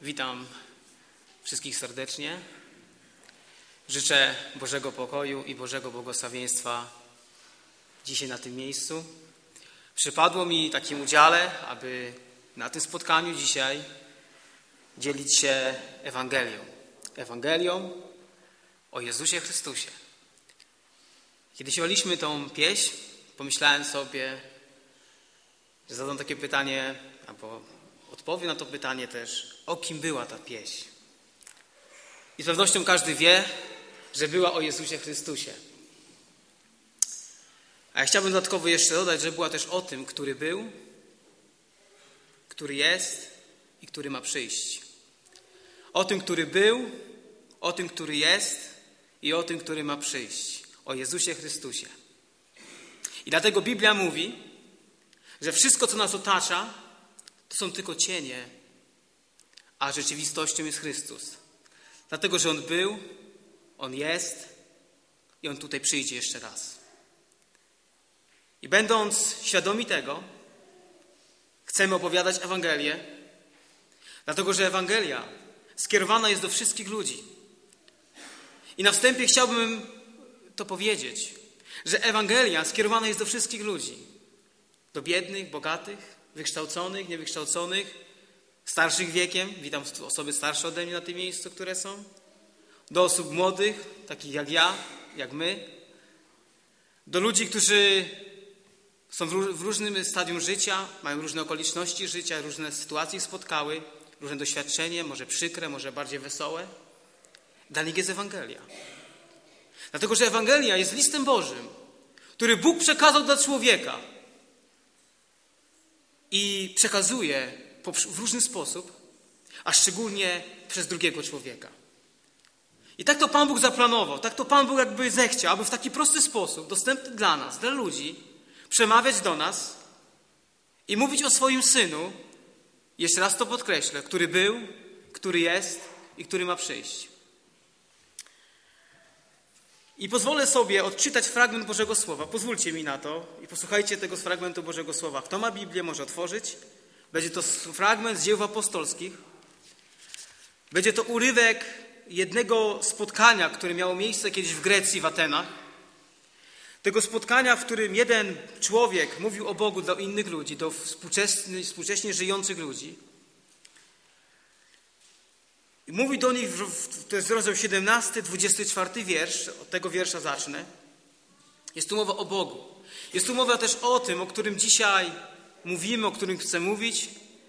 Witam wszystkich serdecznie. Życzę Bożego pokoju i Bożego błogosławieństwa dzisiaj na tym miejscu. Przypadło mi takim udziale, aby na tym spotkaniu dzisiaj dzielić się Ewangelią. Ewangelią o Jezusie Chrystusie. Kiedy śpiewaliśmy tą pieśń, pomyślałem sobie, że zadam takie pytanie, albo odpowiem na to pytanie też, o kim była ta pieśń. I z pewnością każdy wie, że była o Jezusie Chrystusie. A ja chciałbym dodatkowo jeszcze dodać, że była też o tym, który był, który jest i który ma przyjść. O tym, który był, o tym, który jest i o tym, który ma przyjść. O Jezusie Chrystusie. I dlatego Biblia mówi, że wszystko, co nas otacza, to są tylko cienie, a rzeczywistością jest Chrystus. Dlatego, że On był, On jest i On tutaj przyjdzie jeszcze raz. I będąc świadomi tego, chcemy opowiadać Ewangelię, dlatego, że Ewangelia skierowana jest do wszystkich ludzi. I na wstępie chciałbym to powiedzieć, że Ewangelia skierowana jest do wszystkich ludzi. Do biednych, bogatych, wykształconych, niewykształconych, starszych wiekiem. Witam osoby starsze ode mnie na tym miejscu, które są. Do osób młodych, takich jak ja, jak my. Do ludzi, którzy są w różnym stadium życia, mają różne okoliczności życia, różne sytuacje ich spotkały, różne doświadczenie, może przykre, może bardziej wesołe. Dla nich jest Ewangelia. Dlatego, że Ewangelia jest listem Bożym, który Bóg przekazał dla człowieka i przekazuje w różny sposób, a szczególnie przez drugiego człowieka. I tak to Pan Bóg zaplanował, tak to Pan Bóg jakby zechciał, aby w taki prosty sposób, dostępny dla nas, dla ludzi, przemawiać do nas i mówić o swoim Synu, jeszcze raz to podkreślę, który był, który jest i który ma przyjść. I pozwolę sobie odczytać fragment Bożego Słowa. Pozwólcie mi na to i posłuchajcie tego fragmentu Bożego Słowa. Kto ma Biblię, może otworzyć. Będzie to fragment z Dzieł Apostolskich. Będzie to urywek jednego spotkania, które miało miejsce kiedyś w Grecji, w Atenach. Tego spotkania, w którym jeden człowiek mówił o Bogu do innych ludzi, do współcześnie żyjących ludzi. I mówi do nich, to jest rozdział 17, 24 wiersz, od tego wiersza zacznę. Jest tu mowa o Bogu. Jest tu mowa też o tym, o którym dzisiaj mówimy, o którym chcę mówić.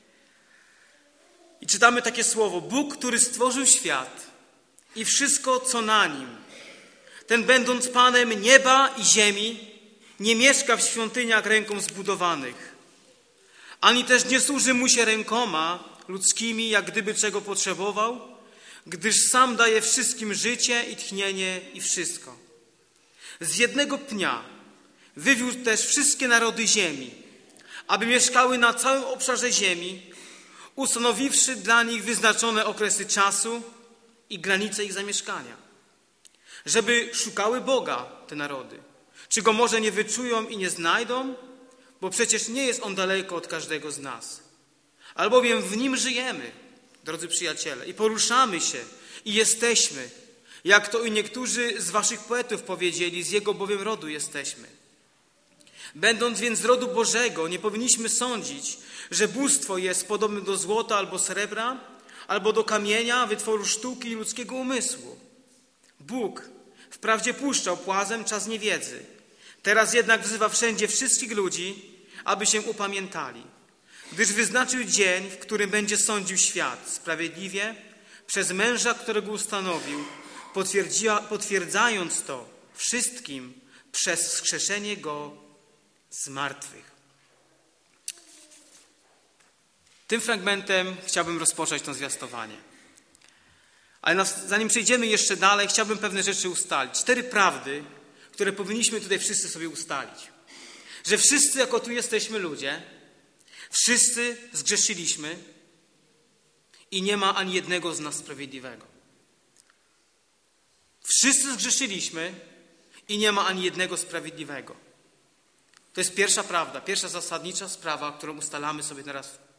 I czytamy takie słowo. Bóg, który stworzył świat i wszystko, co na nim. Ten, będąc Panem nieba i ziemi, nie mieszka w świątyniach ręką zbudowanych. Ani też nie służy mu się rękoma ludzkimi, jak gdyby czego potrzebował, gdyż sam daje wszystkim życie i tchnienie i wszystko. Z jednego pnia wywiódł też wszystkie narody ziemi, aby mieszkały na całym obszarze ziemi, ustanowiwszy dla nich wyznaczone okresy czasu i granice ich zamieszkania. Żeby szukały Boga te narody. Czy Go może nie wyczują i nie znajdą? Bo przecież nie jest On daleko od każdego z nas. Albowiem w Nim żyjemy, drodzy przyjaciele, i poruszamy się, i jesteśmy, jak to i niektórzy z waszych poetów powiedzieli, z Jego bowiem rodu jesteśmy. Będąc więc z rodu Bożego, nie powinniśmy sądzić, że bóstwo jest podobne do złota albo srebra, albo do kamienia, wytworu sztuki i ludzkiego umysłu. Bóg wprawdzie puszczał płazem czas niewiedzy, teraz jednak wzywa wszędzie wszystkich ludzi, aby się upamiętali. Gdyż wyznaczył dzień, w którym będzie sądził świat sprawiedliwie przez męża, którego ustanowił, potwierdzając to wszystkim przez wskrzeszenie Go z martwych. Tym fragmentem chciałbym rozpocząć to zwiastowanie. Ale zanim przejdziemy jeszcze dalej, chciałbym pewne rzeczy ustalić. 4 prawdy, które powinniśmy tutaj wszyscy sobie ustalić. Że wszyscy, jako tu jesteśmy ludzie, wszyscy zgrzeszyliśmy i nie ma ani jednego z nas sprawiedliwego. Wszyscy zgrzeszyliśmy i nie ma ani jednego sprawiedliwego. To jest pierwsza prawda, pierwsza zasadnicza sprawa, którą ustalamy sobie teraz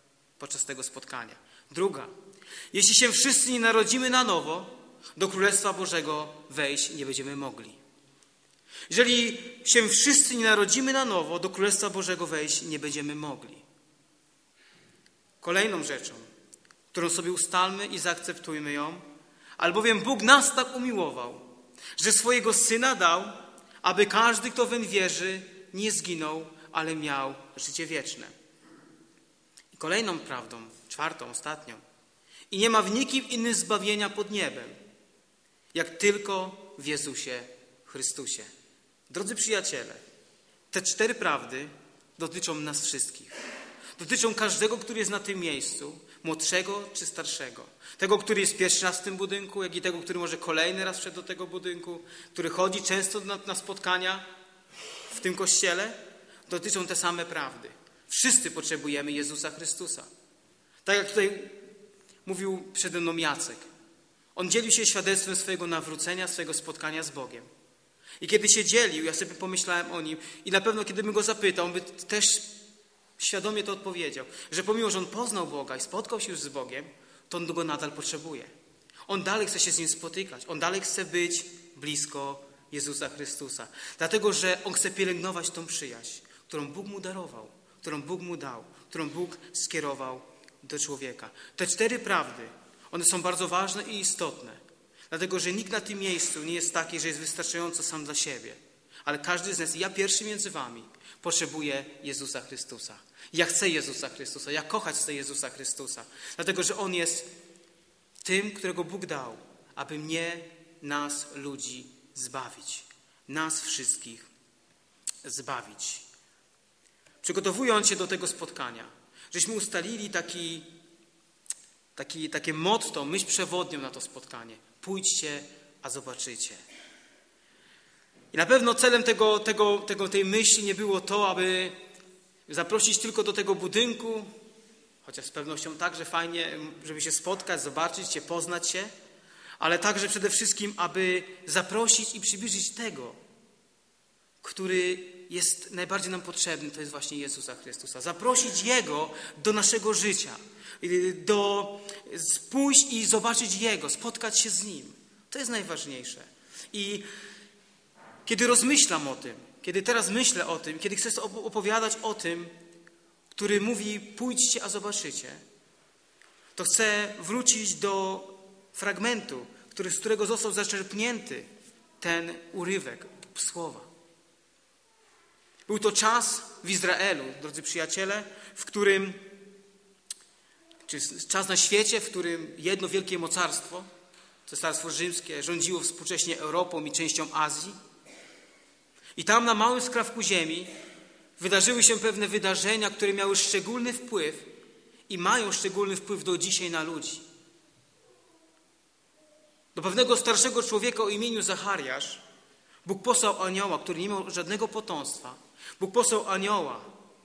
podczas tego spotkania. Druga. Jeśli się wszyscy nie narodzimy na nowo, do Królestwa Bożego wejść nie będziemy mogli. Jeżeli się wszyscy nie narodzimy na nowo, do Królestwa Bożego wejść nie będziemy mogli. Kolejną rzeczą, którą sobie ustalmy i zaakceptujmy ją, albowiem Bóg nas tak umiłował, że swojego Syna dał, aby każdy, kto weń wierzy, nie zginął, ale miał życie wieczne. I kolejną prawdą, czwartą, ostatnią. I nie ma w nikim innym zbawienia pod niebem, jak tylko w Jezusie Chrystusie. Drodzy przyjaciele, te 4 prawdy dotyczą nas wszystkich. Dotyczą każdego, który jest na tym miejscu, młodszego czy starszego. Tego, który jest pierwszy raz w tym budynku, jak i tego, który może kolejny raz wszedł do tego budynku, który chodzi często na spotkania w tym kościele. Dotyczą te same prawdy. Wszyscy potrzebujemy Jezusa Chrystusa. Tak jak tutaj mówił przede mną Jacek. On dzielił się świadectwem swojego nawrócenia, swojego spotkania z Bogiem. I kiedy się dzielił, ja sobie pomyślałem o nim i na pewno kiedy bym go zapytał, on by też świadomie to odpowiedział, że pomimo, że on poznał Boga i spotkał się już z Bogiem, to on go nadal potrzebuje. On dalej chce się z Nim spotykać. On dalej chce być blisko Jezusa Chrystusa. Dlatego, że on chce pielęgnować tą przyjaźń, którą Bóg mu darował, którą Bóg mu dał, którą Bóg skierował do człowieka. Te 4 prawdy, one są bardzo ważne i istotne. Dlatego, że nikt na tym miejscu nie jest taki, że jest wystarczająco sam dla siebie. Ale każdy z nas, ja pierwszy między wami, potrzebuje Jezusa Chrystusa. Ja chcę Jezusa Chrystusa. Ja kochać chcę Jezusa Chrystusa. Dlatego, że On jest tym, którego Bóg dał, aby mnie, nas, ludzi zbawić. Nas wszystkich zbawić. Przygotowując się do tego spotkania, żeśmy ustalili takie motto, myśl przewodnią na to spotkanie. Pójdźcie, a zobaczycie. I na pewno celem tej myśli nie było to, aby zaprosić tylko do tego budynku, chociaż z pewnością także fajnie, żeby się spotkać, zobaczyć się, poznać się, ale także przede wszystkim, aby zaprosić i przybliżyć tego, który jest najbardziej nam potrzebny, to jest właśnie Jezusa Chrystusa. Zaprosić Jego do naszego życia, pójść i zobaczyć Jego, spotkać się z Nim. To jest najważniejsze. I kiedy rozmyślam o tym, kiedy teraz myślę o tym, kiedy chcę opowiadać o tym, który mówi pójdźcie, a zobaczycie, to chcę wrócić do fragmentu, z którego został zaczerpnięty ten urywek słowa. Był to czas w Izraelu, drodzy przyjaciele, czas na świecie, w którym jedno wielkie mocarstwo, Cesarstwo Rzymskie, rządziło współcześnie Europą i częścią Azji. I tam na małym skrawku ziemi wydarzyły się pewne wydarzenia, które miały szczególny wpływ i mają szczególny wpływ do dzisiaj na ludzi. Do pewnego starszego człowieka o imieniu Zachariasz Bóg posłał anioła, który nie miał żadnego potomstwa. Bóg posłał anioła,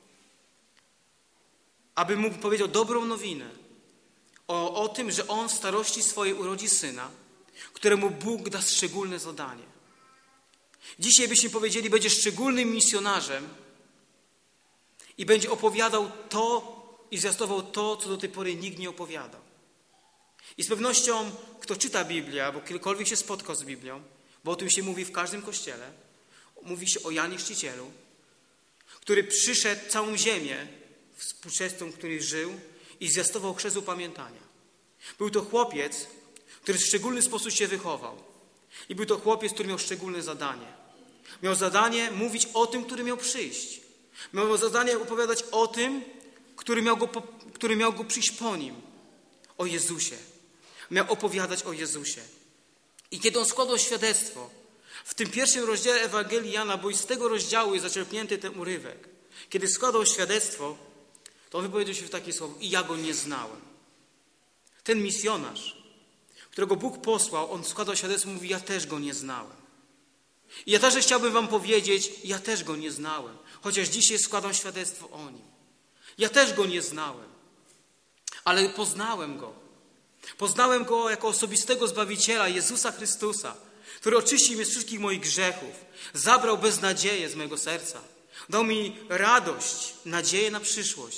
aby mu powiedział dobrą nowinę o tym, że on w starości swojej urodzi syna, któremu Bóg da szczególne zadanie. Dzisiaj byśmy powiedzieli, będzie szczególnym misjonarzem i będzie opowiadał to i zwiastował to, co do tej pory nikt nie opowiadał. I z pewnością, kto czyta Biblię, albo kiedykolwiek się spotkał z Biblią, bo o tym się mówi w każdym kościele, mówi się o Janie Chrzcicielu, który przyszedł całą ziemię współczesną, w której żył i zwiastował chrzest upamiętania. Był to chłopiec, który w szczególny sposób się wychował. I był to chłopiec, który miał szczególne zadanie. Miał zadanie mówić o tym, który miał przyjść. Miał zadanie opowiadać o tym, który miał go przyjść po nim. O Jezusie. Miał opowiadać o Jezusie. I kiedy on składał świadectwo, w tym pierwszym rozdziale Ewangelii Jana, bo i z tego rozdziału jest zaczerpnięty ten urywek. Kiedy składał świadectwo, to on wypowiedział się w takie słowo: i ja go nie znałem. Ten misjonarz, którego Bóg posłał, on składał świadectwo, mówi: ja też go nie znałem. I ja też chciałbym wam powiedzieć, ja też go nie znałem. Chociaż dzisiaj składam świadectwo o nim. Ja też go nie znałem. Ale poznałem go. Poznałem go jako osobistego Zbawiciela, Jezusa Chrystusa, który oczyścił mnie z wszystkich moich grzechów. Zabrał beznadzieję z mojego serca. Dał mi radość, nadzieję na przyszłość.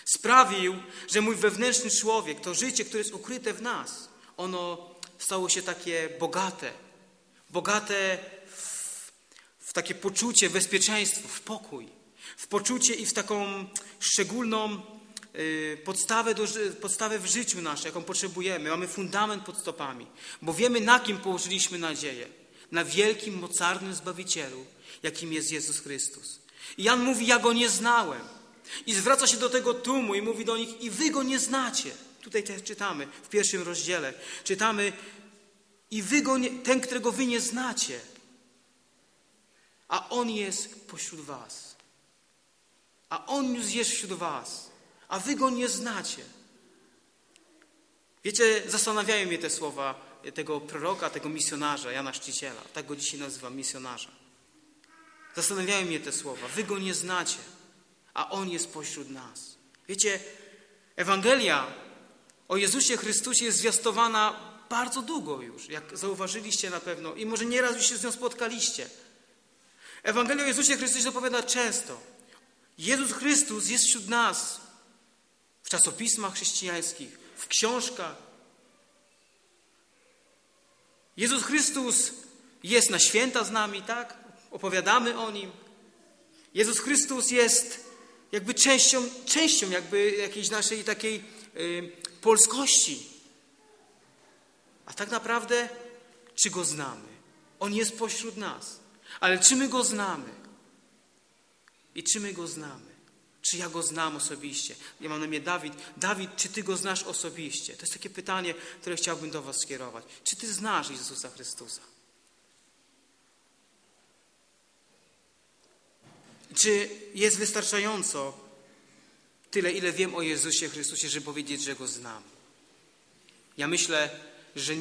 Sprawił, że mój wewnętrzny człowiek, to życie, które jest ukryte w nas, ono stało się takie bogate w takie poczucie bezpieczeństwa, w pokój, w poczucie i w taką szczególną podstawę w życiu naszym, jaką potrzebujemy. Mamy fundament pod stopami, bo wiemy, na kim położyliśmy nadzieję. Na wielkim, mocarnym Zbawicielu, jakim jest Jezus Chrystus. I Jan mówi, ja Go nie znałem. I zwraca się do tego tłumu i mówi do nich, i wy Go nie znacie. Tutaj też czytamy, w 1 rozdziale, czytamy, i wy Go nie, ten, którego wy nie znacie, a On jest pośród was. A On już jest wśród was, a wy Go nie znacie. Wiecie, zastanawiają mnie te słowa tego proroka, tego misjonarza, Jana Chrzciciela. Tak go dzisiaj nazywam, misjonarza. Zastanawiają mnie te słowa. Wy Go nie znacie, a On jest pośród nas. Wiecie, Ewangelia o Jezusie Chrystusie jest zwiastowana bardzo długo już, jak zauważyliście na pewno i może nieraz już się z nią spotkaliście. Ewangelia o Jezusie Chrystusie opowiada często. Jezus Chrystus jest wśród nas w czasopismach chrześcijańskich, w książkach. Jezus Chrystus jest na święta z nami, tak? Opowiadamy o Nim. Jezus Chrystus jest jakby częścią jakby jakiejś naszej takiej polskości. A tak naprawdę, czy Go znamy? On jest pośród nas. Ale czy my Go znamy? I czy my Go znamy? Czy ja Go znam osobiście? Ja mam na imię Dawid. Dawid, czy Ty Go znasz osobiście? To jest takie pytanie, które chciałbym do was skierować. Czy Ty znasz Jezusa Chrystusa? Czy jest wystarczająco tyle, ile wiem o Jezusie Chrystusie, żeby powiedzieć, że Go znam? Ja myślę, że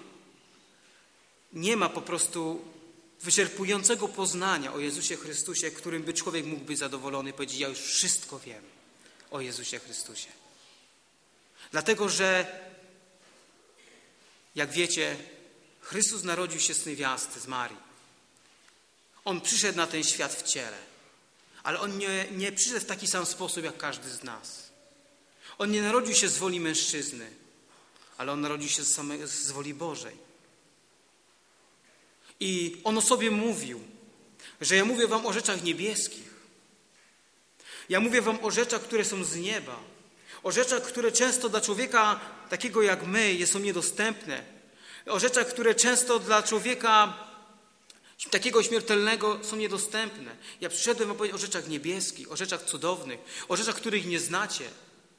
nie ma po prostu wyczerpującego poznania o Jezusie Chrystusie, którym by człowiek mógł być zadowolony i powiedzieć, ja już wszystko wiem o Jezusie Chrystusie. Dlatego, że jak wiecie, Chrystus narodził się z niewiasty, z Marii. On przyszedł na ten świat w ciele, ale On nie przyszedł w taki sam sposób, jak każdy z nas. On nie narodził się z woli mężczyzny, ale On narodził się z woli Bożej. I On o sobie mówił, że ja mówię wam o rzeczach niebieskich. Ja mówię wam o rzeczach, które są z nieba. O rzeczach, które często dla człowieka takiego jak my są niedostępne. O rzeczach, które często dla człowieka takiego śmiertelnego są niedostępne. Ja przyszedłem wam powiedzieć o rzeczach niebieskich, o rzeczach cudownych, o rzeczach, których nie znacie.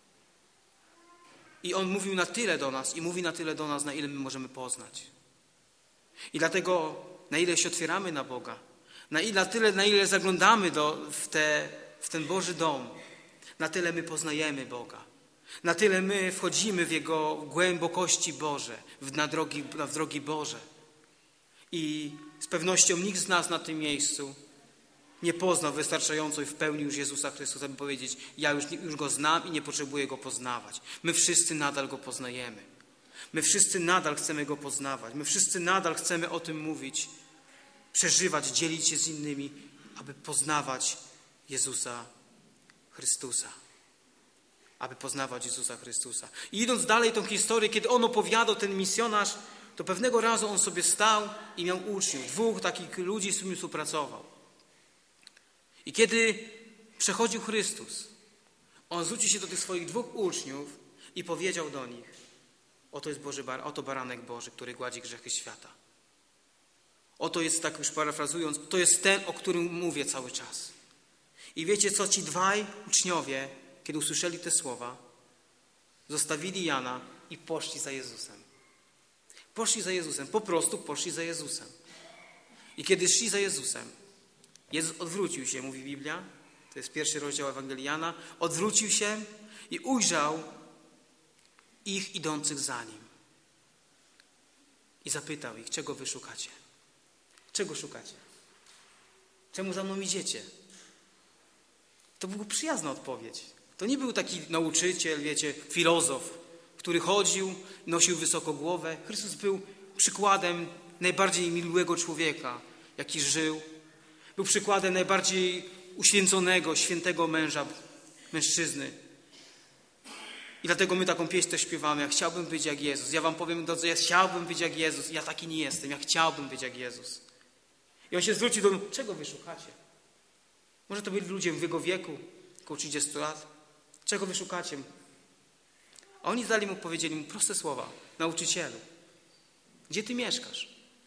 I On mówił na tyle do nas i mówi na tyle do nas, na ile my możemy poznać. I dlatego, na ile się otwieramy na Boga, na tyle, na ile zaglądamy w ten Boży dom, na tyle my poznajemy Boga. Na tyle my wchodzimy w Jego głębokości Boże, na drogi Boże. I z pewnością nikt z nas na tym miejscu nie poznał wystarczająco i w pełni już Jezusa Chrystusa, by powiedzieć, ja już Go znam i nie potrzebuję Go poznawać. My wszyscy nadal Go poznajemy. My wszyscy nadal chcemy Go poznawać. My wszyscy nadal chcemy o tym mówić, przeżywać, dzielić się z innymi, aby poznawać Jezusa Chrystusa. Aby poznawać Jezusa Chrystusa. I idąc dalej tą historię, kiedy on opowiadał, ten misjonarz, to pewnego razu on sobie stał i miał uczniów, 2 takich ludzi, z którymi współpracował. I kiedy przechodził Chrystus, on zwrócił się do tych swoich 2 uczniów i powiedział do nich, oto baranek Boży, który gładzi grzechy świata. Oto jest, tak już parafrazując, to jest ten, o którym mówię cały czas. I wiecie co, ci 2 uczniowie, kiedy usłyszeli te słowa, zostawili Jana i poszli za Jezusem. Poszli za Jezusem, po prostu poszli za Jezusem. I kiedy szli za Jezusem, Jezus odwrócił się, mówi Biblia, to jest 1 rozdział Ewangelii Jana, odwrócił się i ujrzał ich idących za Nim. I zapytał ich, czego wy szukacie? Czego szukacie? Czemu za mną idziecie? To była przyjazna odpowiedź. To nie był taki nauczyciel, wiecie, filozof, który chodził, nosił wysoko głowę. Chrystus był przykładem najbardziej miłego człowieka, jaki żył. Był przykładem najbardziej uświęconego, świętego mężczyzny. I dlatego my taką pieśń też śpiewamy. Ja chciałbym być jak Jezus. Ja wam powiem, drodzy, ja chciałbym być jak Jezus. Ja taki nie jestem. Ja chciałbym być jak Jezus. I on się zwrócił do mnie, czego wy szukacie? Może to byli ludzie w jego wieku, około 30 lat. Czego wy szukacie? A oni powiedzieli mu proste słowa. Nauczycielu, gdzie ty mieszkasz?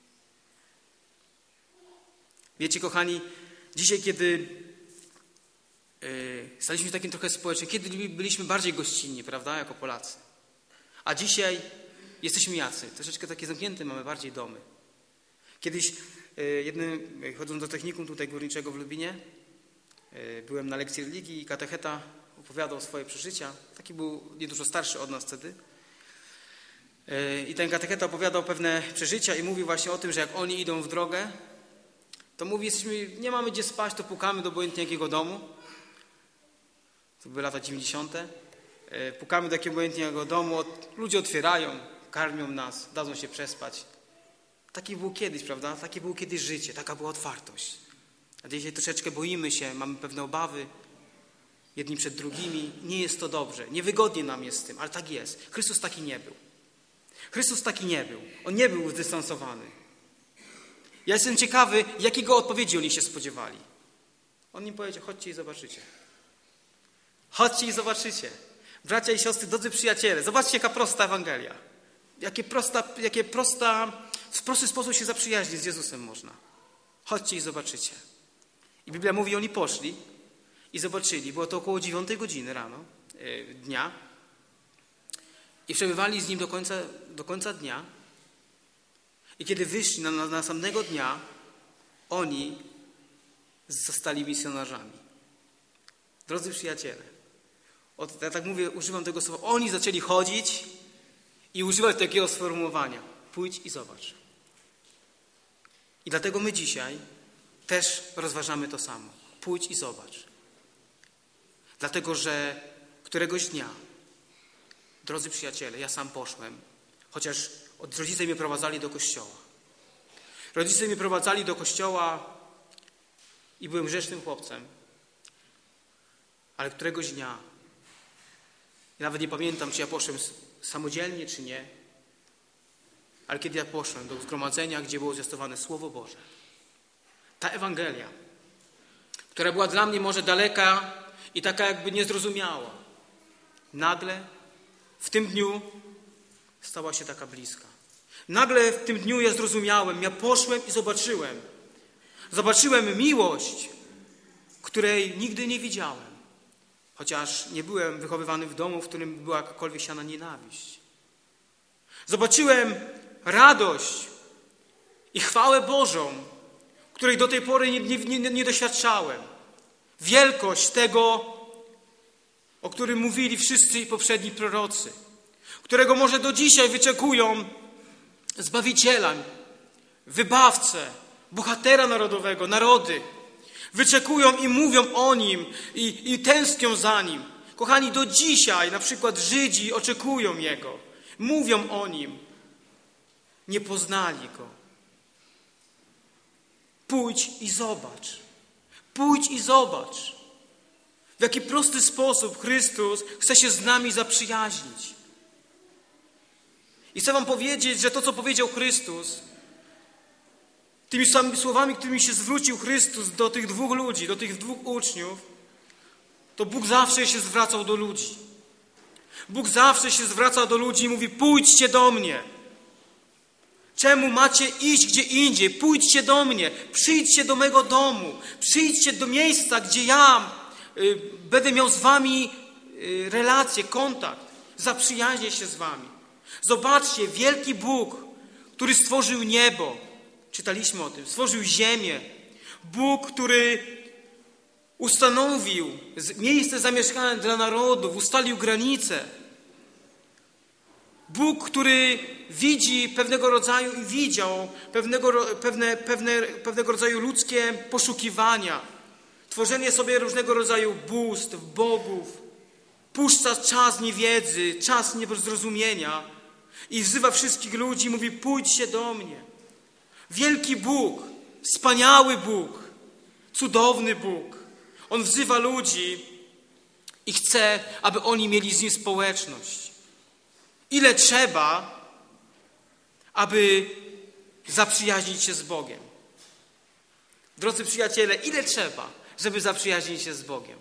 Wiecie, kochani, dzisiaj, kiedy staliśmy w takim trochę społeczeństwie, kiedy byliśmy bardziej gościnni, prawda, jako Polacy. A dzisiaj jesteśmy jacy, troszeczkę takie zamknięte, mamy bardziej domy. Kiedyś, chodząc do technikum tutaj górniczego w Lubinie, byłem na lekcji religii i katecheta opowiadał swoje przeżycia. Taki był niedużo starszy od nas wtedy. I ten katecheta opowiadał pewne przeżycia i mówił właśnie o tym, że jak oni idą w drogę, to mówi, nie mamy gdzie spać, to pukamy do obojętnie jakiego domu. To były lata 90. Pukamy do jakiegoś obojętnego domu, ludzie otwierają, karmią nas, dadzą się przespać. Taki było kiedyś, prawda? Takie było kiedyś życie, taka była otwartość. A dzisiaj troszeczkę boimy się, mamy pewne obawy, jedni przed drugimi. Nie jest to dobrze, niewygodnie nam jest z tym, ale tak jest. Chrystus taki nie był. Chrystus taki nie był. On nie był zdystansowany. Ja jestem ciekawy, jakiego odpowiedzi oni się spodziewali. On im powiedział, chodźcie i zobaczycie. Chodźcie i zobaczycie. Bracia i siostry, drodzy przyjaciele, zobaczcie, jaka prosta Ewangelia. W prosty sposób się zaprzyjaźnić z Jezusem można. Chodźcie i zobaczycie. I Biblia mówi, oni poszli i zobaczyli. Było to około 9 godziny rano, dnia. I przebywali z Nim do końca dnia. I kiedy wyszli na następnego dnia, oni zostali misjonarzami. Drodzy przyjaciele, ja tak mówię, używam tego słowa. Oni zaczęli chodzić i używać takiego sformułowania. Pójdź i zobacz. I dlatego my dzisiaj też rozważamy to samo. Pójdź i zobacz. Dlatego, że któregoś dnia, drodzy przyjaciele, ja sam poszłem, chociaż rodzice mnie prowadzali do kościoła. Rodzice mnie prowadzali do kościoła i byłem grzecznym chłopcem. Ale któregoś dnia, ja nawet nie pamiętam, czy ja poszłem samodzielnie, czy nie, ale kiedy ja poszłem do zgromadzenia, gdzie było zwiastowane Słowo Boże, ta Ewangelia, która była dla mnie może daleka i taka jakby niezrozumiała, nagle w tym dniu stała się taka bliska. Nagle w tym dniu ja zrozumiałem, ja poszłem i zobaczyłem. Zobaczyłem miłość, której nigdy nie widziałem. Chociaż nie byłem wychowywany w domu, w którym była jakakolwiek siana nienawiść. Zobaczyłem radość i chwałę Bożą, której do tej pory nie doświadczałem. Wielkość tego, o którym mówili wszyscy poprzedni prorocy, którego może do dzisiaj wyczekują Zbawiciela, Wybawcę, Bohatera narodowego, narody. Wyczekują i mówią o Nim i tęsknią za Nim. Kochani, do dzisiaj na przykład Żydzi oczekują Jego. Mówią o Nim. Nie poznali Go. Pójdź i zobacz. Pójdź i zobacz. W jaki prosty sposób Chrystus chce się z nami zaprzyjaźnić. I chcę wam powiedzieć, że to, co powiedział Chrystus, tymi samymi słowami, którymi się zwrócił Chrystus do tych dwóch ludzi, do tych dwóch uczniów, to Bóg zawsze się zwracał do ludzi. Bóg zawsze się zwraca do ludzi i mówi, pójdźcie do mnie. Czemu macie iść gdzie indziej? Pójdźcie do mnie, przyjdźcie do mego domu, przyjdźcie do miejsca, gdzie ja będę miał z wami relację, kontakt, zaprzyjaźnię się z wami. Zobaczcie, wielki Bóg, który stworzył niebo, czytaliśmy o tym, stworzył ziemię. Bóg, który ustanowił miejsce zamieszkania dla narodów, ustalił granice. Bóg, który widzi pewnego rodzaju i widział pewnego rodzaju ludzkie poszukiwania, tworzenie sobie różnego rodzaju bóstw, bogów, puszcza czas niewiedzy, czas niezrozumienia i wzywa wszystkich ludzi i mówi, pójdźcie do mnie. Wielki Bóg, wspaniały Bóg, cudowny Bóg. On wzywa ludzi I chce, aby oni mieli z Nim społeczność. Ile trzeba, aby zaprzyjaźnić się z Bogiem? Drodzy przyjaciele, ile trzeba, żeby zaprzyjaźnić się z Bogiem?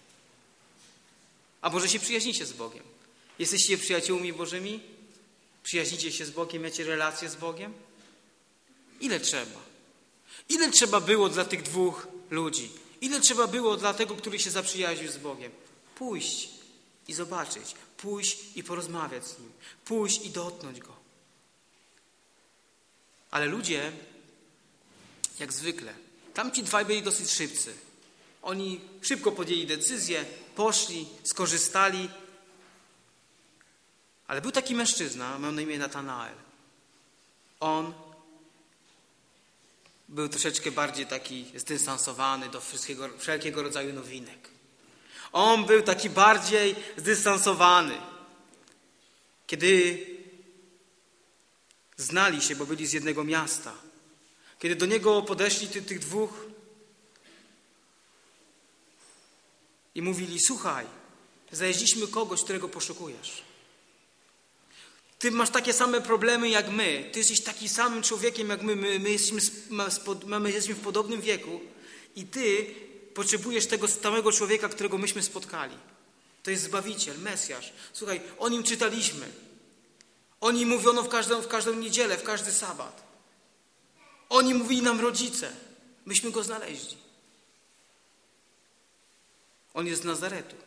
A może się przyjaźnicie z Bogiem? Jesteście przyjaciółmi Bożymi? Przyjaźnicie się z Bogiem? Macie relacje z Bogiem? Ile trzeba? Ile trzeba było dla tych dwóch ludzi? Ile trzeba było dla tego, który się zaprzyjaźnił z Bogiem? Pójść i zobaczyć. Pójść i porozmawiać z Nim. Pójść i dotknąć Go. Ale ludzie, jak zwykle, tamci dwaj byli dosyć szybcy. Oni szybko podjęli decyzję, poszli, skorzystali. Ale był taki mężczyzna, miał na imię Natanael. On był troszeczkę bardziej taki zdystansowany do wszelkiego rodzaju nowinek. On był taki bardziej zdystansowany. Kiedy znali się, bo byli z jednego miasta, kiedy do niego podeszli tych dwóch i mówili: słuchaj, znaleźliśmy kogoś, którego poszukujesz. Ty masz takie same problemy jak my. Ty jesteś takim samym człowiekiem jak my. My jesteśmy w podobnym wieku. I ty potrzebujesz tego samego człowieka, którego myśmy spotkali. To jest Zbawiciel, Mesjasz. Słuchaj, o Nim czytaliśmy. O Nim mówiono w każdą niedzielę, w każdy sabat. O Nim mówili nam rodzice. Myśmy Go znaleźli. On jest z Nazaretu.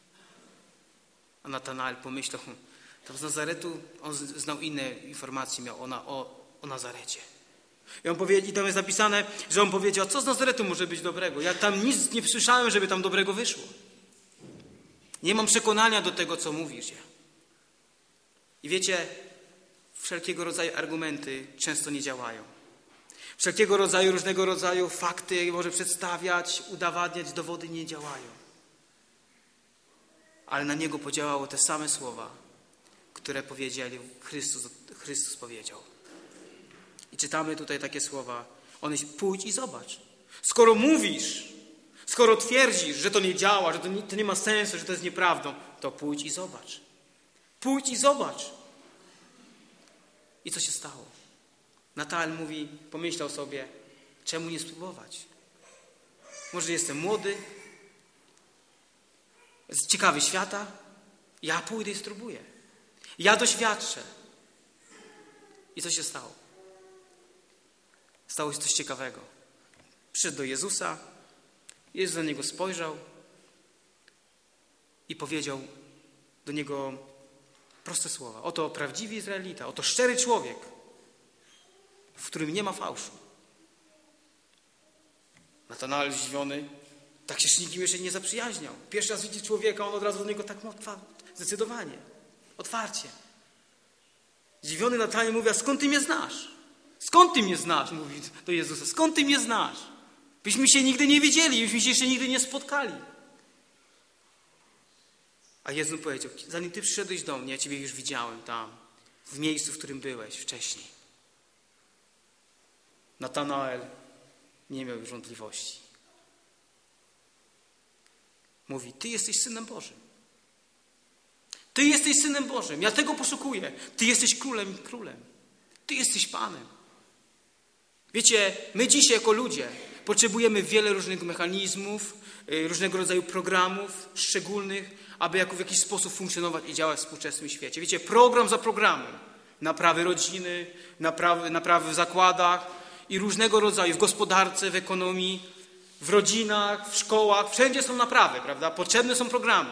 A Natanael pomyślał: tam z Nazaretu, on znał inne informacje, miał o Nazarecie. I tam jest napisane, że on powiedział: co z Nazaretu może być dobrego? Ja tam nic nie słyszałem, żeby tam dobrego wyszło. Nie mam przekonania do tego, co mówisz. I wiecie, wszelkiego rodzaju argumenty często nie działają. Wszelkiego rodzaju, różnego rodzaju fakty może przedstawiać, udowadniać, dowody nie działają. Ale na niego podziałało te same słowa, które powiedzieli Chrystus powiedział. I czytamy tutaj takie słowa. On jest: pójdź i zobacz. Skoro mówisz, skoro twierdzisz, że to nie działa, że to nie ma sensu, że to jest nieprawdą, to pójdź i zobacz. Pójdź i zobacz. I co się stało? Natanael pomyślał sobie: czemu nie spróbować? Może jestem młody, jest ciekawy świata, ja pójdę i spróbuję. Ja doświadczę. I co się stało? Stało się coś ciekawego. Przyszedł do Jezusa, Jezus na niego spojrzał i powiedział do niego proste słowa: oto prawdziwy Izraelita, oto szczery człowiek, w którym nie ma fałszu. Natanael zdziwiony, tak się z nikim jeszcze nie zaprzyjaźniał. Pierwszy raz widzi człowieka, on od razu do niego tak zdecydowanie, otwarcie. Zdziwiony Natanael mówi: a skąd ty mnie znasz? Skąd ty mnie znasz? Mówi do Jezusa: skąd ty mnie znasz? Byśmy się nigdy nie widzieli, byśmy się jeszcze nigdy nie spotkali. A Jezus powiedział: zanim ty przyszedłeś do mnie, ja ciebie już widziałem tam, w miejscu, w którym byłeś wcześniej. Natanael nie miał już wątpliwości. Mówi: ty jesteś Synem Bożym. Ty jesteś Synem Bożym. Ja tego poszukuję. Ty jesteś królem. Ty jesteś Panem. Wiecie, my dzisiaj jako ludzie potrzebujemy wiele różnych mechanizmów, różnego rodzaju programów szczególnych, aby w jakiś sposób funkcjonować i działać w współczesnym świecie. Wiecie, program za programem. Naprawy rodziny, naprawy w zakładach i różnego rodzaju, w gospodarce, w ekonomii, w rodzinach, w szkołach. Wszędzie są naprawy, prawda? Potrzebne są programy.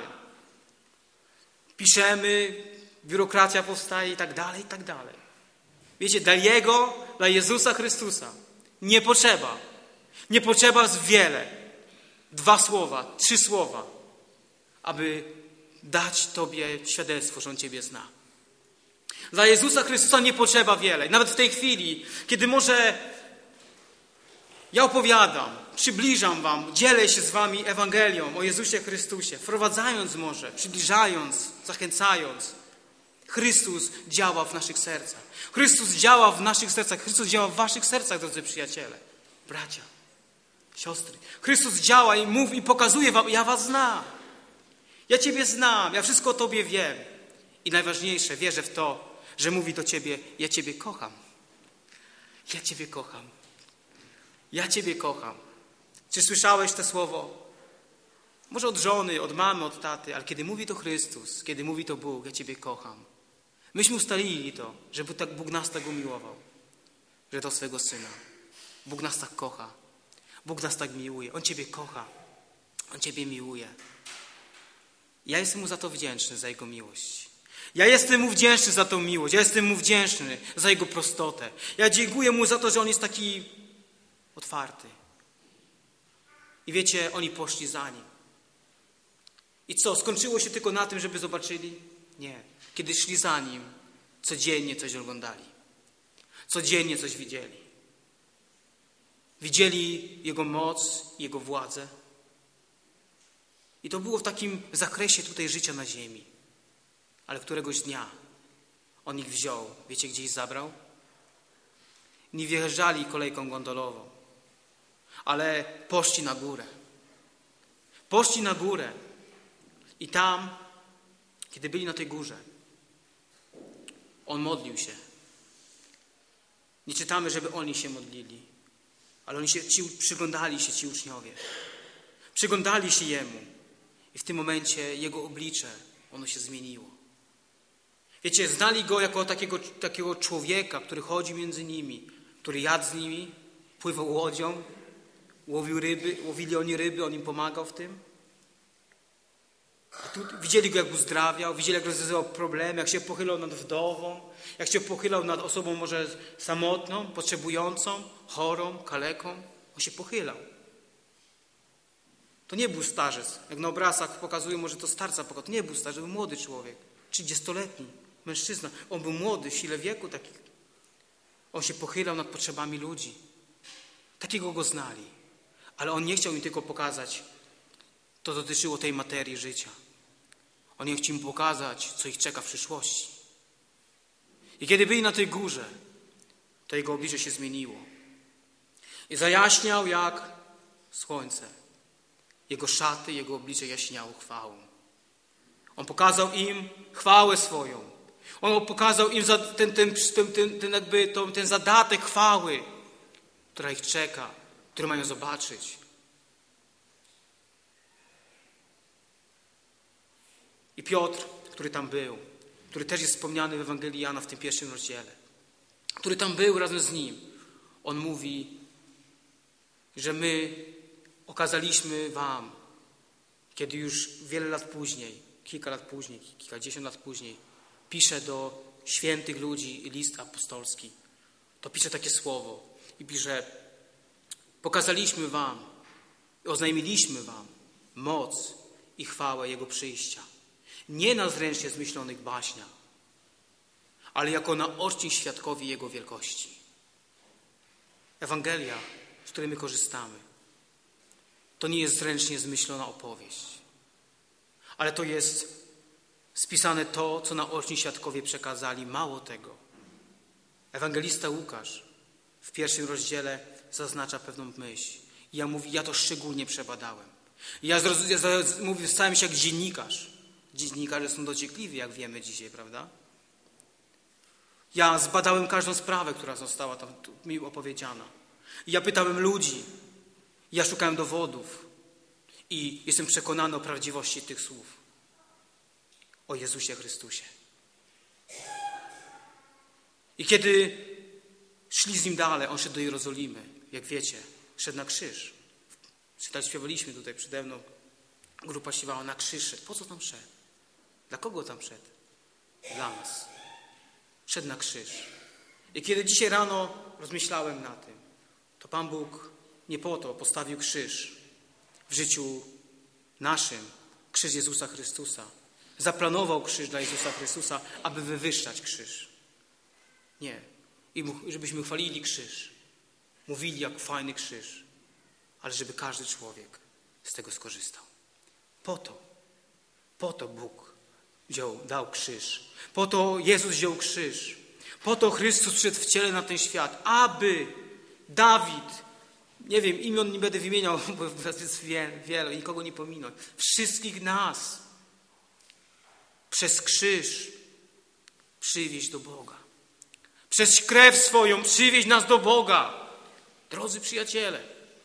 Piszemy, biurokracja powstaje i tak dalej, i tak dalej. Wiecie, dla Jezusa Chrystusa nie potrzeba. Nie potrzeba wiele. 2 słowa, 3 słowa, aby dać Tobie świadectwo, że On Ciebie zna. Dla Jezusa Chrystusa nie potrzeba wiele. Nawet w tej chwili, kiedy może ja opowiadam, przybliżam wam, dzielę się z wami Ewangelią o Jezusie Chrystusie, wprowadzając może, przybliżając, zachęcając. Chrystus działa w naszych sercach. Chrystus działa w naszych sercach. Chrystus działa w waszych sercach, drodzy przyjaciele, bracia, siostry. Chrystus działa i mówi i pokazuje wam: ja was znam. Ja Ciebie znam, ja wszystko o Tobie wiem. I najważniejsze, wierzę w to, że mówi do Ciebie, ja Ciebie kocham. Ja Ciebie kocham. Ja Ciebie kocham. Czy słyszałeś to słowo? Może od żony, od mamy, od taty, ale kiedy mówi to Chrystus, kiedy mówi to Bóg, ja Ciebie kocham. Myśmy ustalili to, że Bóg nas tak umiłował, że to swego Syna. Bóg nas tak kocha. Bóg nas tak miłuje. On Ciebie kocha. On Ciebie miłuje. Ja jestem Mu za to wdzięczny, za Jego miłość. Ja jestem Mu wdzięczny za tą miłość. Ja jestem Mu wdzięczny za Jego prostotę. Ja dziękuję Mu za to, że On jest taki otwarty. I wiecie, oni poszli za Nim. I co, skończyło się tylko na tym, żeby zobaczyli? Nie. Kiedy szli za Nim, codziennie coś oglądali. Codziennie coś widzieli. Widzieli Jego moc, Jego władzę. I to było w takim zakresie tutaj życia na ziemi. Ale któregoś dnia On ich wziął. Wiecie, gdzie ich zabrał? Nie wjeżdżali kolejką gondolową, ale poszli na górę. Poszli na górę. I tam, kiedy byli na tej górze, On modlił się. Nie czytamy, żeby oni się modlili, ale oni przyglądali się, ci uczniowie. Przyglądali się Jemu. I w tym momencie Jego oblicze, ono się zmieniło. Wiecie, znali Go jako takiego człowieka, który chodzi między nimi, który jadł z nimi, pływał łodzią, łowił ryby, łowili oni ryby, On im pomagał w tym. A tu widzieli Go, jak uzdrawiał, widzieli, jak rozwiązywał problemy, jak się pochylał nad wdową, jak się pochylał nad osobą może samotną, potrzebującą, chorą, kaleką. On się pochylał. To nie był starzec. Jak na obrazach pokazują, może to starca pokazał. To nie był starzec, to był młody człowiek, 30-letni mężczyzna. On był młody, w sile wieku taki. On się pochylał nad potrzebami ludzi. Takiego Go znali. Ale On nie chciał im tylko pokazać, to dotyczyło tej materii życia. On nie chciał im pokazać, co ich czeka w przyszłości. I kiedy byli na tej górze, to Jego oblicze się zmieniło. I zajaśniał jak słońce. Jego szaty, Jego oblicze jaśniało chwałą. On pokazał im chwałę swoją. On pokazał im ten zadatek chwały, która ich czeka, który mają zobaczyć. I Piotr, który tam był, który też jest wspomniany w Ewangelii Jana w tym 1 rozdziale, który tam był razem z Nim, on mówi, że my okazaliśmy wam, kiedy już wiele lat później, kilka lat później, kilkadziesiąt lat później, pisze do świętych ludzi list apostolski, to pisze takie słowo i pisze, pokazaliśmy wam, oznajmiliśmy wam moc i chwałę Jego przyjścia. Nie na zręcznie zmyślonych baśniach, ale jako naoczni świadkowie Jego wielkości. Ewangelia, z której my korzystamy, to nie jest zręcznie zmyślona opowieść, ale to jest spisane to, co naoczni świadkowie przekazali. Mało tego. Ewangelista Łukasz w 1 rozdziale zaznacza pewną myśl. I ja mówię, ja to szczególnie przebadałem. Ja mówię, stałem się jak dziennikarz. Dziennikarze są dociekliwi, jak wiemy dzisiaj, prawda? Ja zbadałem każdą sprawę, która została tam mi opowiedziana. I ja pytałem ludzi. Ja szukałem dowodów. I jestem przekonany o prawdziwości tych słów. O Jezusie Chrystusie. I kiedy szli z Nim dalej, On szedł do Jerozolimy. Jak wiecie, szedł na krzyż. Śpiewaliśmy tutaj przede mną. Grupa śpiewała na krzyż. Po co tam szedł? Dla kogo tam szedł? Dla nas. Szedł na krzyż. I kiedy dzisiaj rano rozmyślałem na tym, to Pan Bóg nie po to postawił krzyż w życiu naszym, krzyż Jezusa Chrystusa. Zaplanował krzyż dla Jezusa Chrystusa, aby wywyższać krzyż. Nie. I żebyśmy chwalili krzyż. Mówili, jak fajny krzyż. Ale żeby każdy człowiek z tego skorzystał. Po to Bóg dał krzyż. Po to Jezus wziął krzyż. Po to Chrystus przyszedł w ciele na ten świat, aby Dawid, nie wiem, imion nie będę wymieniał, bo jest wiele, nikogo nie pominąć, wszystkich nas przez krzyż przywieźć do Boga. Przez krew swoją przywieźć nas do Boga. Drodzy przyjaciele,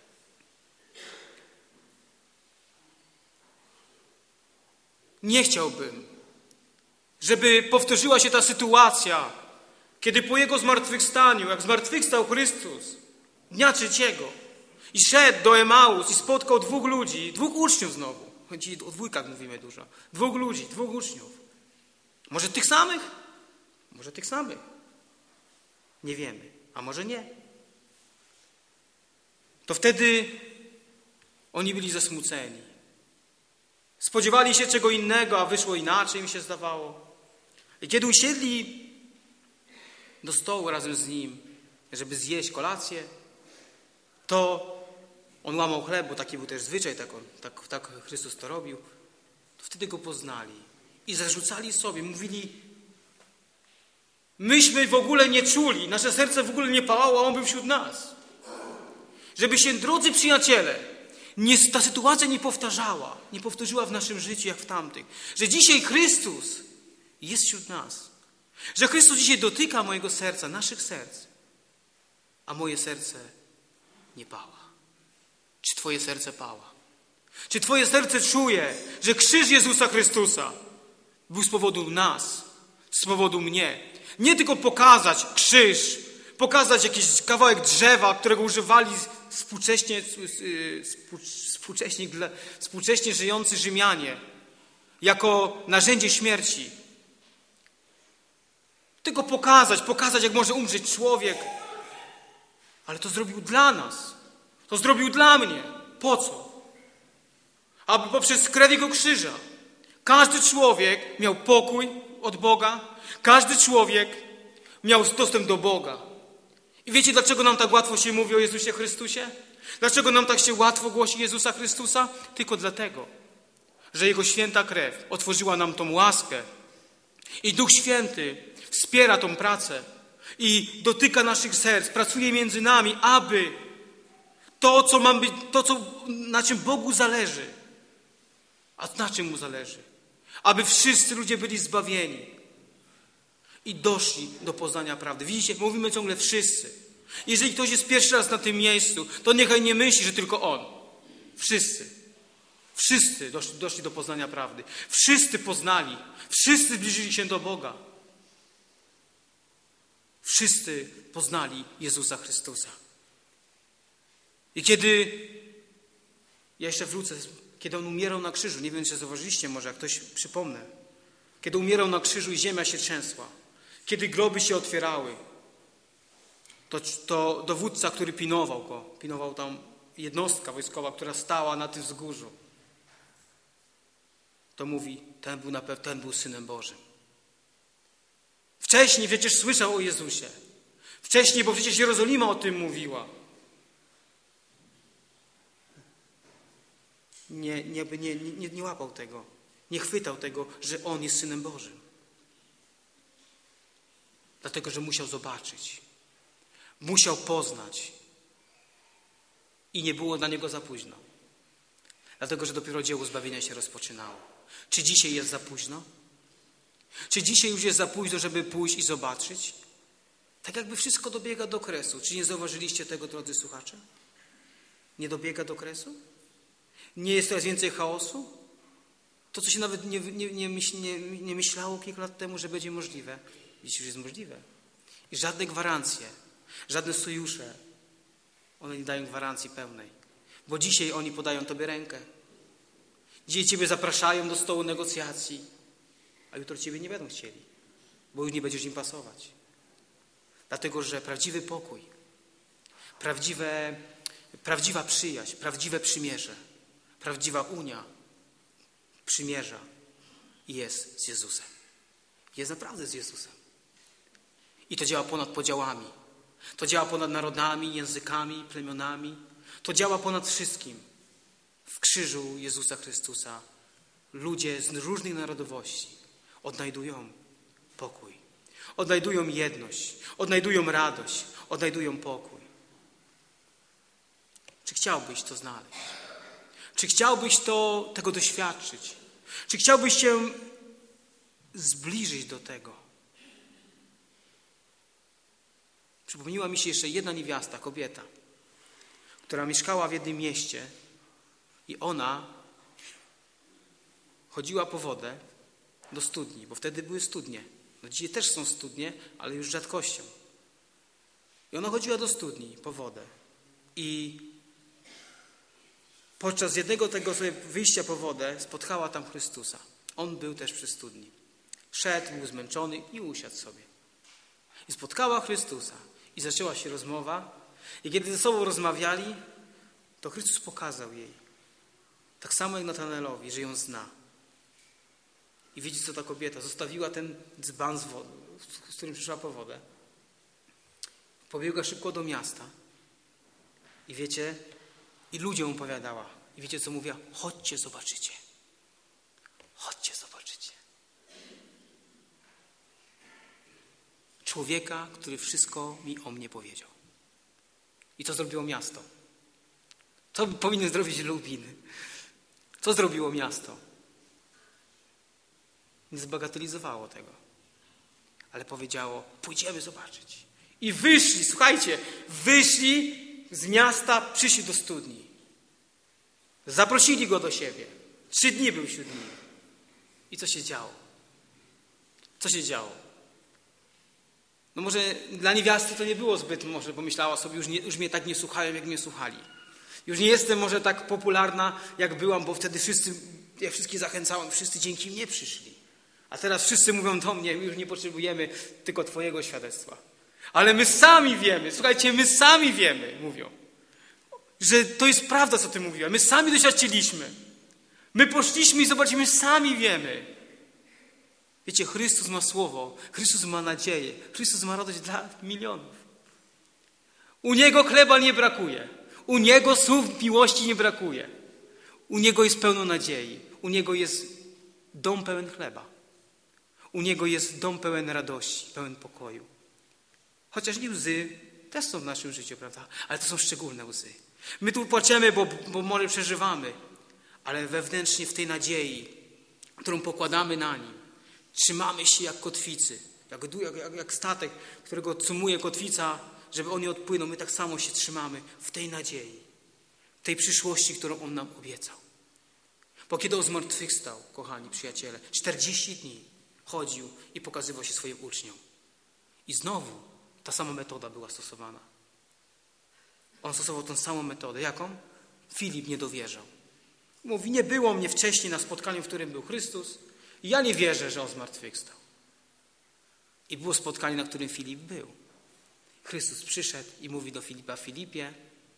nie chciałbym, żeby powtórzyła się ta sytuacja, kiedy po Jego zmartwychwstaniu, jak zmartwychwstał Chrystus dnia trzeciego i szedł do Emaus i spotkał dwóch ludzi, dwóch uczniów znowu. Chodzi o dwójkach mówimy dużo. Dwóch ludzi, dwóch uczniów. Może tych samych? Może tych samych. Nie wiemy. A może nie. To wtedy oni byli zasmuceni. Spodziewali się czego innego, a wyszło inaczej, mi się zdawało. I kiedy usiedli do stołu razem z Nim, żeby zjeść kolację, to On łamał chleb, bo taki był też zwyczaj, tak Chrystus to robił. To wtedy Go poznali i zarzucali sobie, mówili: myśmy w ogóle nie czuli, nasze serce w ogóle nie pałało, a On był wśród nas. Żeby się, drodzy przyjaciele, ta sytuacja nie powtórzyła w naszym życiu jak w tamtych. Że dzisiaj Chrystus jest wśród nas. Że Chrystus dzisiaj dotyka mojego serca, naszych serc, a moje serce nie pała. Czy twoje serce pała? Czy twoje serce czuje, że krzyż Jezusa Chrystusa był z powodu nas, z powodu mnie? Nie tylko pokazać krzyż, pokazać jakiś kawałek drzewa, którego używali współcześnie żyjący Rzymianie jako narzędzie śmierci. Tylko pokazać, jak może umrzeć człowiek. Ale to zrobił dla nas. To zrobił dla mnie. Po co? Aby poprzez krew Jego krzyża każdy człowiek miał pokój od Boga. Każdy człowiek miał dostęp do Boga. I wiecie, dlaczego nam tak łatwo się mówi o Jezusie Chrystusie? Dlaczego nam tak się łatwo głosi Jezusa Chrystusa? Tylko dlatego, że Jego święta krew otworzyła nam tą łaskę. I Duch Święty wspiera tą pracę i dotyka naszych serc, pracuje między nami, aby na czym Bogu zależy. A na czym Mu zależy? Aby wszyscy ludzie byli zbawieni i doszli do poznania prawdy. Widzicie, mówimy ciągle wszyscy. Jeżeli ktoś jest pierwszy raz na tym miejscu, to niechaj nie myśli, że tylko on. Wszyscy. Wszyscy doszli do poznania prawdy. Wszyscy poznali. Wszyscy zbliżyli się do Boga. Wszyscy poznali Jezusa Chrystusa. I kiedy, ja jeszcze wrócę, kiedy On umierał na krzyżu, nie wiem, czy zauważyliście, może jak ktoś przypomnę, kiedy umierał na krzyżu i ziemia się trzęsła, kiedy groby się otwierały, to dowódca, który pilnował tam jednostka wojskowa, która stała na tym wzgórzu, to mówi, ten był Synem Bożym. Wcześniej przecież słyszał o Jezusie. Wcześniej, bo przecież Jerozolima o tym mówiła. Nie łapał tego. Nie chwytał tego, że On jest Synem Bożym. Dlatego, że musiał zobaczyć. Musiał poznać. I nie było dla Niego za późno. Dlatego, że dopiero dzieło zbawienia się rozpoczynało. Czy dzisiaj jest za późno? Czy dzisiaj już jest za późno, żeby pójść i zobaczyć? Tak jakby wszystko dobiega do kresu. Czy nie zauważyliście tego, drodzy słuchacze? Nie dobiega do kresu? Nie jest coraz więcej chaosu? To, co się nawet nie myślało kilka lat temu, że będzie możliwe, dziś już jest możliwe. I żadne gwarancje, żadne sojusze, one nie dają gwarancji pełnej. Bo dzisiaj oni podają Tobie rękę. Dzisiaj Ciebie zapraszają do stołu negocjacji, a jutro Ciebie nie będą chcieli, bo już nie będziesz im pasować. Dlatego, że prawdziwy pokój, prawdziwa przyjaźń, prawdziwe przymierze, prawdziwa unia przymierza jest z Jezusem. Jest naprawdę z Jezusem. I to działa ponad podziałami. To działa ponad narodami, językami, plemionami. To działa ponad wszystkim. W krzyżu Jezusa Chrystusa ludzie z różnych narodowości odnajdują pokój. Odnajdują jedność. Odnajdują radość. Odnajdują pokój. Czy chciałbyś to znaleźć? Czy chciałbyś tego doświadczyć? Czy chciałbyś się zbliżyć do tego. Przypomniała mi się jeszcze jedna niewiasta, kobieta, która mieszkała w jednym mieście i ona chodziła po wodę do studni, bo wtedy były studnie. No dzisiaj też są studnie, ale już rzadkością. I ona chodziła do studni po wodę. I podczas jednego tego sobie wyjścia po wodę spotkała tam Chrystusa. On był też przy studni. Szedł, był zmęczony i usiadł sobie. I spotkała Chrystusa. I zaczęła się rozmowa. I kiedy ze sobą rozmawiali, to Chrystus pokazał jej. Tak samo jak Natanelowi, że ją zna. I widzi, co ta kobieta. Zostawiła ten dzban z którym przyszła po wodę. Pobiegła szybko do miasta. I wiecie, i ludziom opowiadała. I wiecie, co mówiła? Chodźcie, zobaczycie. Chodźcie, zobaczycie. Człowieka, który wszystko mi o mnie powiedział. I co zrobiło miasto? Co powinien zrobić Lubin? Co zrobiło miasto? Nie zbagatelizowało tego. Ale powiedziało, pójdziemy zobaczyć. I wyszli, słuchajcie, wyszli z miasta, przyszli do studni. Zaprosili go do siebie. 3 dni był wśród nich. I co się działo? Co się działo? No może dla niewiasty to nie było zbyt, może pomyślała sobie, już mnie tak nie słuchają, jak mnie słuchali. Już nie jestem może tak popularna, jak byłam, bo wtedy ja wszystkich zachęcałem, wszyscy dzięki mnie przyszli. A teraz wszyscy mówią do mnie, już nie potrzebujemy tylko twojego świadectwa. Ale my sami wiemy, słuchajcie, my sami wiemy, mówią, że to jest prawda, co ty mówiła. My sami doświadczyliśmy. My poszliśmy i zobaczymy, sami wiemy. Wiecie, Chrystus ma słowo, Chrystus ma nadzieję, Chrystus ma radość dla milionów. U Niego chleba nie brakuje. U Niego słów miłości nie brakuje. U Niego jest pełno nadziei. U Niego jest dom pełen chleba. U Niego jest dom pełen radości, pełen pokoju. Chociaż nie łzy też są w naszym życiu, prawda? Ale to są szczególne łzy. My tu płaczemy, bo może przeżywamy, ale wewnętrznie w tej nadziei, którą pokładamy na Nim, trzymamy się jak kotwicy, jak statek, którego cumuje kotwica, żeby on nie odpłynął. My tak samo się trzymamy w tej nadziei, w tej przyszłości, którą On nam obiecał. Bo kiedy On zmartwychwstał, kochani przyjaciele, 40 dni chodził i pokazywał się swoim uczniom. I znowu ta sama metoda była stosowana. On stosował tą samą metodę. Jaką? Filip nie dowierzał. Mówi, nie było mnie wcześniej na spotkaniu, w którym był Chrystus. I ja nie wierzę, że On zmartwychwstał. I było spotkanie, na którym Filip był. Chrystus przyszedł i mówi do Filipa, Filipie,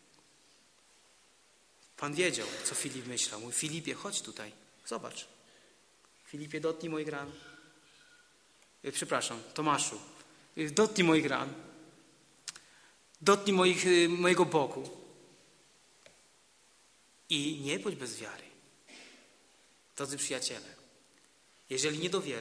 Pan wiedział, co Filip myślał. Mówi, Filipie, chodź tutaj, zobacz. Filipie, dotknij moich ran. Przepraszam, Tomaszu, dotknij moich ran. Dotknij mojego boku. I nie bądź bez wiary. Drodzy przyjaciele, jeżeli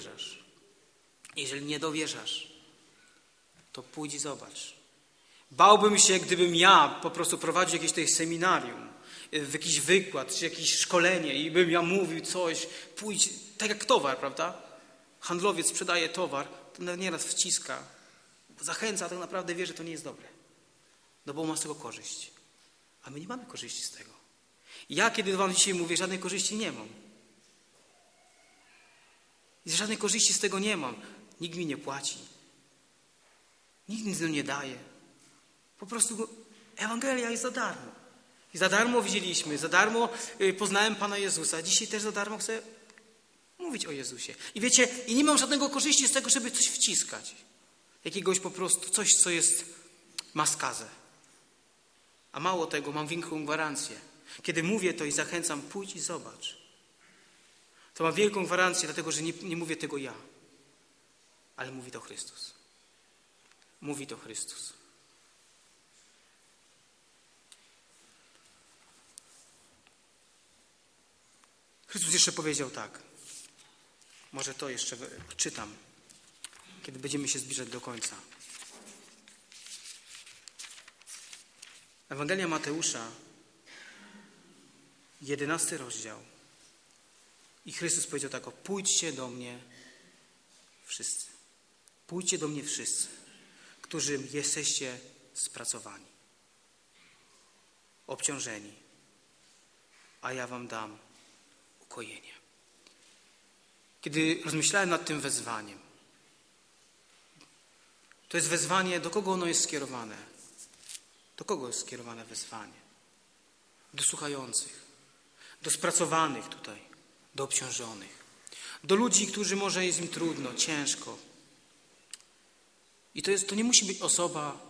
nie dowierzasz, to pójdź i zobacz. Bałbym się, gdybym ja po prostu prowadził jakieś tutaj seminarium, jakiś wykład, czy jakieś szkolenie i bym ja mówił coś, pójdź, tak jak towar, prawda? Handlowiec sprzedaje towar, to nieraz wciska, zachęca, a tak naprawdę wie, że to nie jest dobre. No bo ma z tego korzyść. A my nie mamy korzyści z tego. Ja, kiedy wam dzisiaj mówię, żadnej korzyści nie mam. I żadnej korzyści z tego nie mam. Nikt mi nie płaci. Nikt nic nam nie daje. Po prostu Ewangelia jest za darmo. I za darmo widzieliśmy, za darmo poznałem Pana Jezusa. Dzisiaj też za darmo chcę mówić o Jezusie. I wiecie, i nie mam żadnego korzyści z tego, żeby coś wciskać. Jakiegoś po prostu coś, co ma skazę. A mało tego, mam większą gwarancję. Kiedy mówię to i zachęcam, pójdź i zobacz. To mam wielką gwarancję, dlatego że nie mówię tego ja. Ale mówi to Chrystus. Mówi to Chrystus. Chrystus jeszcze powiedział tak. Może to jeszcze czytam, kiedy będziemy się zbliżać do końca. Ewangelia Mateusza, 11 rozdział. I Chrystus powiedział tak, pójdźcie do mnie Wszyscy. Pójdźcie do mnie wszyscy, którzy jesteście spracowani, obciążeni, a ja wam dam ukojenie. Kiedy rozmyślałem nad tym wezwaniem, to jest wezwanie, do kogo ono jest skierowane? Do kogo jest skierowane wezwanie? Do słuchających, do spracowanych tutaj, do obciążonych, do ludzi, którzy może jest im trudno, ciężko. I to nie musi być osoba,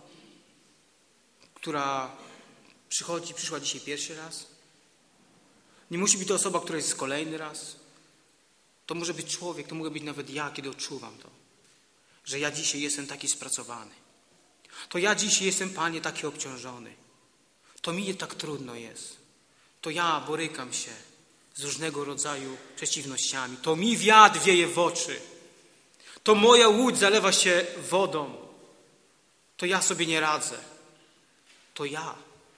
która przyszła dzisiaj pierwszy raz. Nie musi być to osoba, która jest kolejny raz. To może być człowiek, to mogę być nawet ja, kiedy odczuwam to, że ja dzisiaj jestem taki spracowany. To ja dzisiaj jestem, Panie, taki obciążony. To mi tak trudno jest. To ja borykam się z różnego rodzaju przeciwnościami. To mi wiatr wieje w oczy. To moja łódź zalewa się wodą. To ja sobie nie radzę. To ja.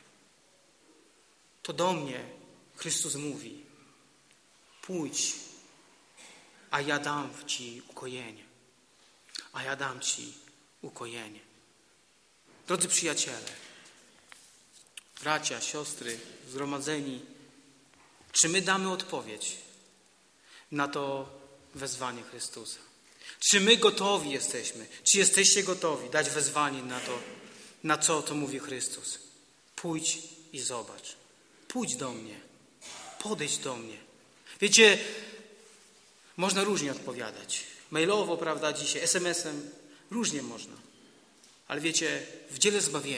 To do mnie Chrystus mówi: pójdź, a ja dam ci ukojenie. A ja dam ci ukojenie. Drodzy przyjaciele, bracia, siostry, zgromadzeni, czy my damy odpowiedź na to wezwanie Chrystusa? Czy my gotowi jesteśmy? Czy jesteście gotowi dać wezwanie na to, na co mówi Chrystus? Pójdź i zobacz. Pójdź do mnie. Podejdź do mnie. Wiecie, można różnie odpowiadać. Mailowo, prawda, dzisiaj, SMS-em. Różnie można. Ale wiecie, w dziele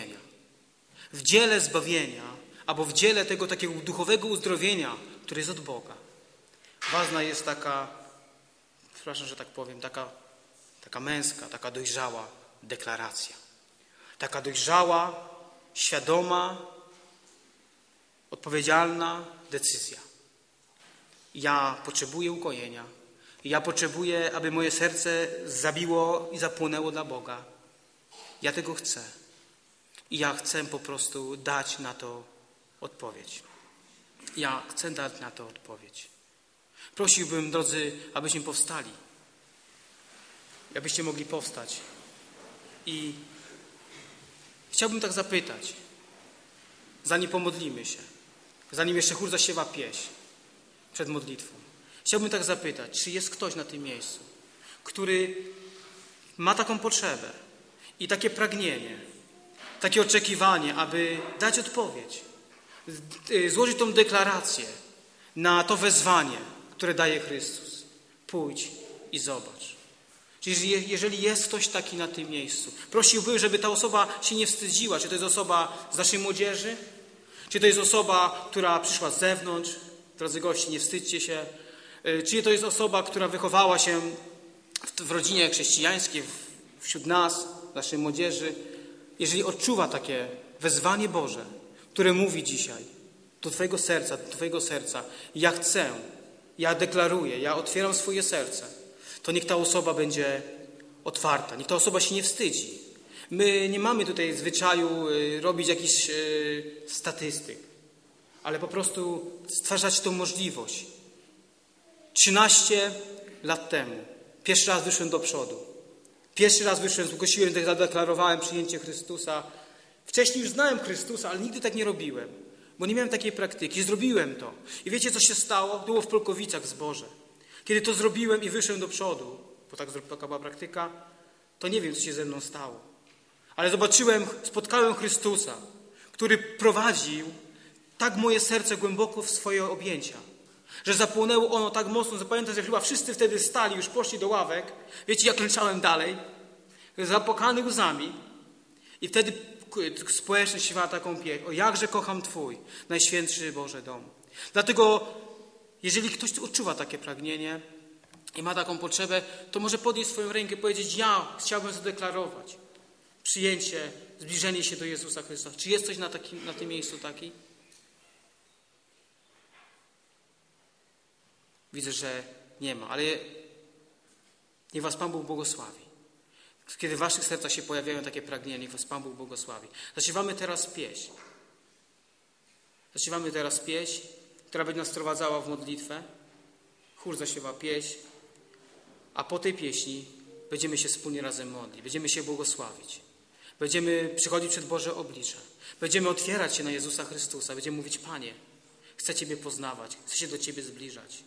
zbawienia, albo w dziele tego takiego duchowego uzdrowienia, które jest od Boga, ważna jest taka, przepraszam, że tak powiem, taka męska, taka dojrzała deklaracja. Taka dojrzała, świadoma, odpowiedzialna decyzja. Ja potrzebuję ukojenia. Ja potrzebuję, aby moje serce zabiło i zapłonęło dla Boga. Ja tego chcę. I ja chcę po prostu dać na to odpowiedź. Ja chcę dać na to odpowiedź. Prosiłbym, drodzy, abyśmy powstali. Abyście mogli powstać. I chciałbym tak zapytać, zanim pomodlimy się, zanim jeszcze chór zaśpiewa pieśń przed modlitwą. Chciałbym tak zapytać, czy jest ktoś na tym miejscu, który ma taką potrzebę i takie pragnienie, takie oczekiwanie, aby dać odpowiedź, złożyć tą deklarację na to wezwanie, które daje Chrystus. Pójdź i zobacz. Czyli jeżeli jest ktoś taki na tym miejscu, prosiłbym, żeby ta osoba się nie wstydziła. Czy to jest osoba z naszej młodzieży? Czy to jest osoba, która przyszła z zewnątrz? Drodzy goście, nie wstydźcie się. Czy to jest osoba, która wychowała się w rodzinie chrześcijańskiej, wśród nas, naszej młodzieży? Jeżeli odczuwa takie wezwanie Boże, które mówi dzisiaj do Twojego serca, ja chcę, ja deklaruję, ja otwieram swoje serce, to niech ta osoba będzie otwarta, niech ta osoba się nie wstydzi. My nie mamy tutaj zwyczaju robić jakichś statystyk, ale po prostu stwarzać tą możliwość. 13 lat temu pierwszy raz wyszłem do przodu. Pierwszy raz wyszłem, zgłosiłem, zadeklarowałem przyjęcie Chrystusa. Wcześniej już znałem Chrystusa, ale nigdy tak nie robiłem, bo nie miałem takiej praktyki. Zrobiłem to. I wiecie, co się stało? Było w Polkowicach zborze. Kiedy to zrobiłem i wyszłem do przodu, bo taka była praktyka, to nie wiem, co się ze mną stało. Ale spotkałem Chrystusa, który prowadził tak moje serce głęboko w swoje objęcia, że zapłonęło ono tak mocno, że pamiętam, że chyba wszyscy wtedy stali, już poszli do ławek. Wiecie, ja klęczałem dalej, zapłakany łzami. I wtedy społeczność śpiewała taką pieśń: o jakże kocham Twój najświętszy Boże dom. Dlatego, jeżeli ktoś odczuwa takie pragnienie i ma taką potrzebę, to może podnieść swoją rękę i powiedzieć: ja chciałbym zadeklarować przyjęcie, zbliżenie się do Jezusa Chrystusa. Czy jest ktoś na tym miejscu taki? Widzę, że nie ma, ale niech was Pan Bóg błogosławi. Kiedy w waszych sercach się pojawiają takie pragnienia, niech was Pan Bóg błogosławi. Zaśpiewamy teraz pieśń, która będzie nas wprowadzała w modlitwę. Chór zaśpiewa pieśń, a po tej pieśni będziemy się wspólnie razem modlić, będziemy się błogosławić. Będziemy przychodzić przed Boże oblicze. Będziemy otwierać się na Jezusa Chrystusa. Będziemy mówić: Panie, chcę Ciebie poznawać, chcę się do Ciebie zbliżać.